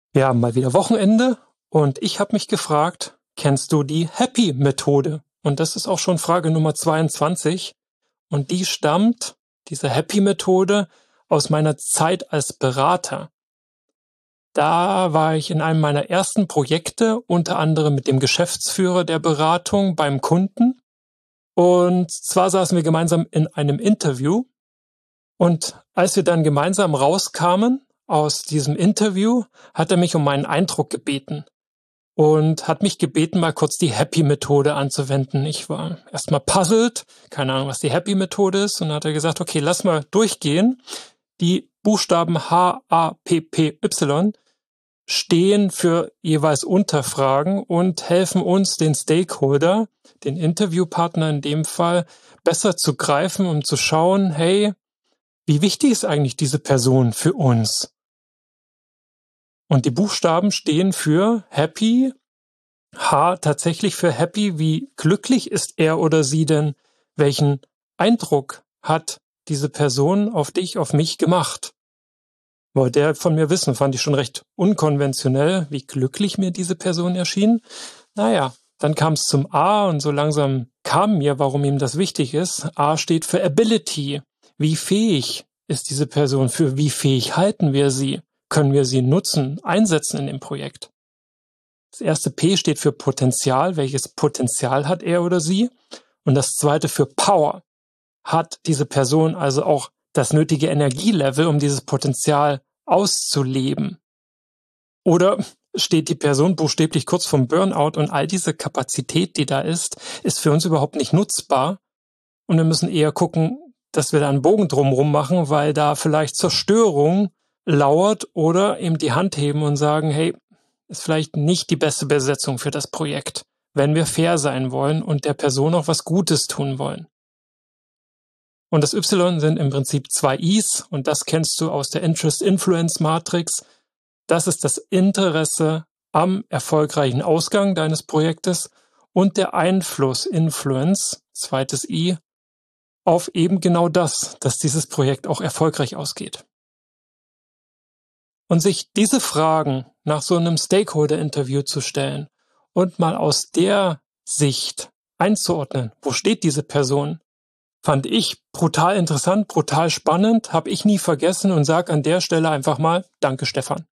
Ja, mal wieder Wochenende und ich habe mich gefragt, kennst du die Happy-Methode? Und das ist auch schon Frage Nummer 22 und diese Happy-Methode, aus meiner Zeit als Berater. Da war ich in einem meiner ersten Projekte, unter anderem mit dem Geschäftsführer der Beratung beim Kunden. Und zwar saßen wir gemeinsam in einem Interview und als wir dann gemeinsam rauskamen aus diesem Interview, hat er mich um meinen Eindruck gebeten und hat mich gebeten, mal kurz die Happy-Methode anzuwenden. Ich war erstmal puzzled, keine Ahnung, was die Happy-Methode ist, und dann hat er gesagt, okay, lass mal durchgehen. Die Buchstaben H, A, P, P, Y stehen für jeweils Unterfragen und helfen uns, den Stakeholder, den Interviewpartner in dem Fall, besser zu greifen, um zu schauen, hey, wie wichtig ist eigentlich diese Person für uns? Und die Buchstaben stehen für Happy, H tatsächlich für Happy, wie glücklich ist er oder sie denn? Welchen Eindruck hat diese Person auf dich, auf mich gemacht? Wollte er von mir wissen, fand ich schon recht unkonventionell, wie glücklich mir diese Person erschien. Naja, dann kam es zum A und so langsam kam mir, warum ihm das wichtig ist. A steht für Ability. Wie fähig ist diese Person? Für wie fähig halten wir sie? Können wir sie nutzen, einsetzen in dem Projekt? Das erste P steht für Potenzial. Welches Potenzial hat er oder sie? Und das zweite für Power. Hat diese Person also auch das nötige Energielevel, um dieses Potenzial auszuleben? Oder steht die Person buchstäblich kurz vorm Burnout und all diese Kapazität, die da ist für uns überhaupt nicht nutzbar? Und wir müssen eher gucken, dass wir da einen Bogen drumherum machen, weil da vielleicht Zerstörung lauert, oder eben die Hand heben und sagen, hey, ist vielleicht nicht die beste Besetzung für das Projekt, wenn wir fair sein wollen und der Person auch was Gutes tun wollen. Und das Y sind im Prinzip zwei Is, und das kennst du aus der Interest-Influence-Matrix. Das ist das Interesse am erfolgreichen Ausgang deines Projektes und der Einfluss, Influence, zweites I, auf eben genau das, dass dieses Projekt auch erfolgreich ausgeht. Und sich diese Fragen nach so einem Stakeholder-Interview zu stellen und mal aus der Sicht einzuordnen, wo steht diese Person, fand ich brutal interessant, brutal spannend, habe ich nie vergessen und sage an der Stelle einfach mal Danke, Stefan.